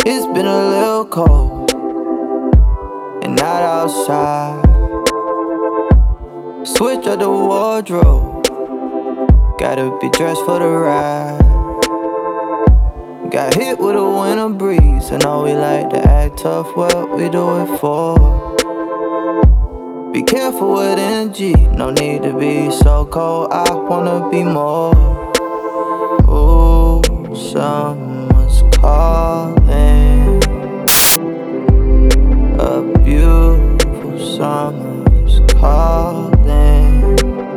It's been a little cold and not outside. Switch up the wardrobe, gotta be dressed for the ride. Got hit with a winter breeze. I know we like to act tough, what we do it for. Be careful with energy, no need to be so cold. I wanna be more. Ooh, summer's calling. A beautiful summer's calling.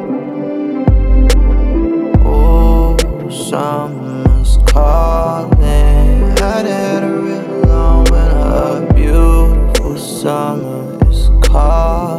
Ooh, summer's calling. I'd had a real long winter. A beautiful summer is calling.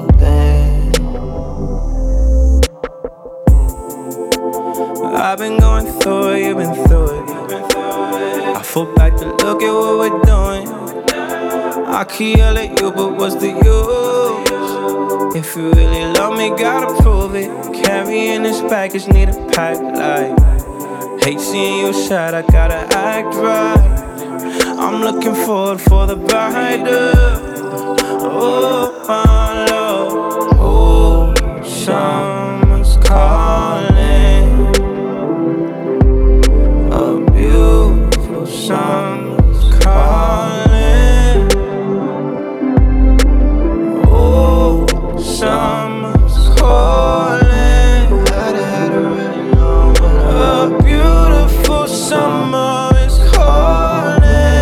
I've been going through it, you've been through it. I fall back to look at what we're doing. I can yell at you, but what's the use? If you really love me, gotta prove it. Carrying this baggage, need a pack light. Hate seeing you sad, I gotta act right. I'm looking forward for the brighter. Oh, my love. Oh, summer's calling. A beautiful summer's calling. Oh, summer's calling. Had a really long winter. A beautiful summer is calling.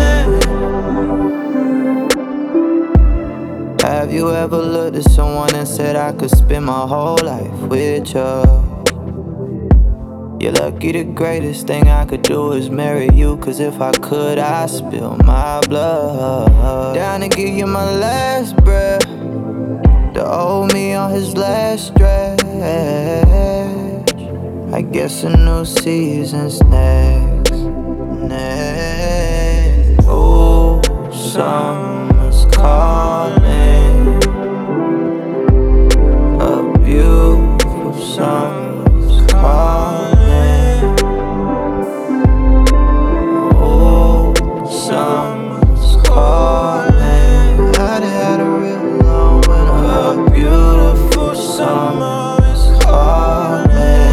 Have you ever looked at someone and said I could spend my whole life with you? You're lucky, the greatest thing I could do is marry you. Cause if I could, I'd spill my blood. Down to give you my last breath, to hold me on his last stretch. I guess a new season's next. Oh, summer's calling. A beautiful summer's calling. Oh, summer's calling. I'd had a real long winter. A beautiful summer is calling.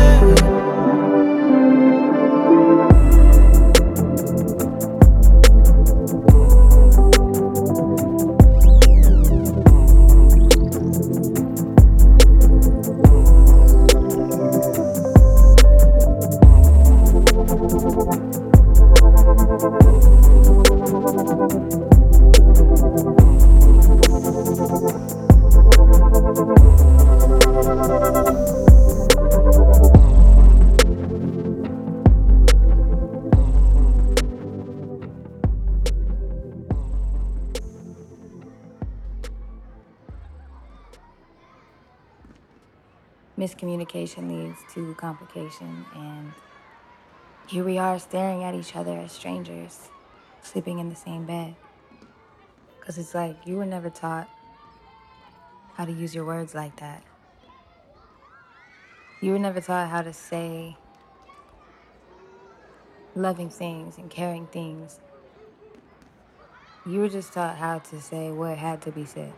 Miscommunication leads to complication, and here we are staring at each other as strangers, sleeping in the same bed. Because it's like you were never taught how to use your words like that. You were never taught how to say loving things and caring things. You were just taught how to say what had to be said.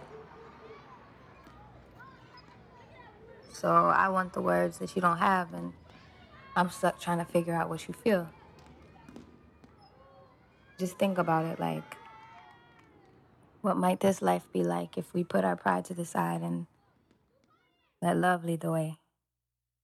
So I want the words that you don't have, and I'm stuck trying to figure out what you feel. Just think about it, like, what might this life be like if we put our pride to the side and let love lead the way?